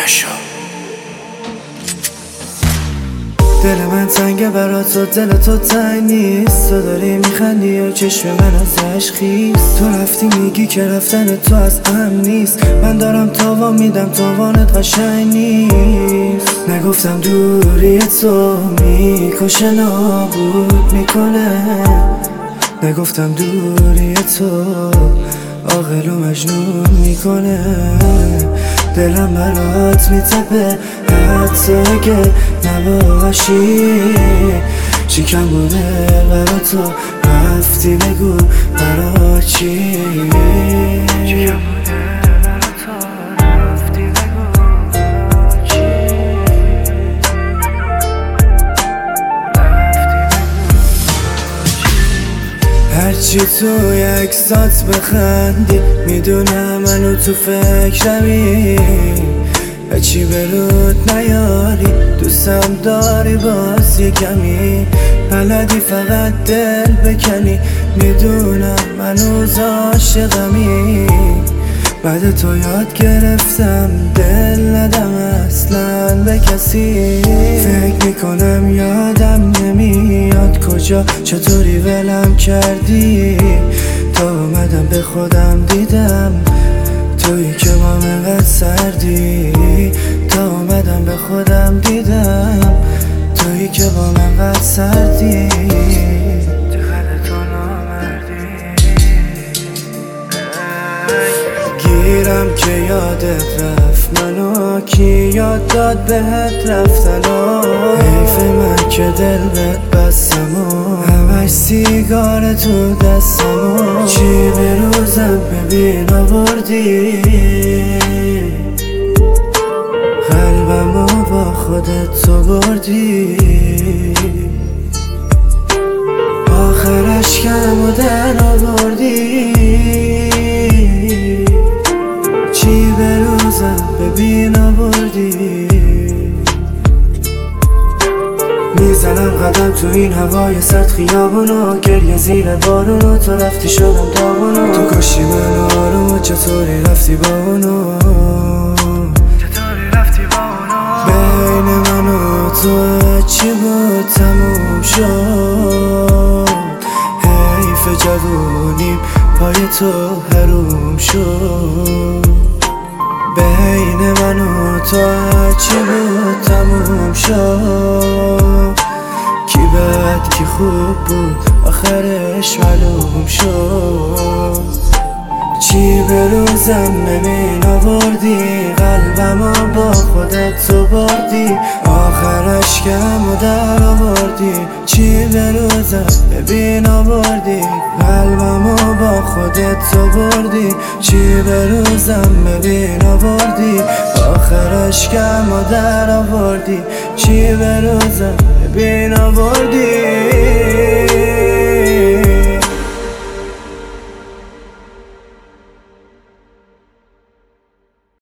نشو. دل من تنگه برات و دل تو تنگ نیست. تو داری میخندی و چشم من ازش خیست. تو رفتی میگی که رفتن تو از امن نیست. من دارم تاوان میدم تاوانت قشنگ نیست. نگفتم دوری تو میکشه نابود میکنه. نگفتم دوری تو عاقل و مجنون میکنه. دلم برات میتپه حتی اگه نباشی. شکم بوده برا تو رفتی بگو برا چی. هرچی تو عکسات بخندی میدونم منو تو فکرمی. هرچی برود نیاری دوستم داری باز یکمی. بلدی فقط دل بکنی میدونم منوز عاشقمی. بعد تو یاد گرفتم دل ندم اصلا به کسی. فکر میکنم یادم نمیاد کجا چطوری ولم کردی. تا اومدم به خودم دیدم تویی که با من قد سردی. تا اومدم به خودم دیدم تویی که با من قد سردی. گیرم که یادت رفت منو کی یاد داد بهت رفتنو. حیف من که دل بهت بستم و همش سیگار تو دستم و چی به روزم ببین آوردی. قلبمو با خودت تو بردی. آخرش کم و در آوردی. چی به روزم ببین آوردی. میزنم قدم تو این هوای سرد خیابونو. گریه زیر بارونو تو رفتی شدم داغونو. تو کاشی من آرومو چطوری رفتی با اونو. بین من و تو چی بود تموم شد. حیف جوونیم پای تو حروم شد. بین من و تو چی بود تموم شد. کی بد کی خوب بود آخرش معلوم شد. چی به روزم ببین آوردی. قلبمو با خودت تو بردی. آخرش کم و در آوردی. چی به روزم ببین آوردی. قلبمو با خودت تو بردی. چی به روزم ببین آوردی. آخرش کم و در آوردی. چی به روزم ببین آوردی.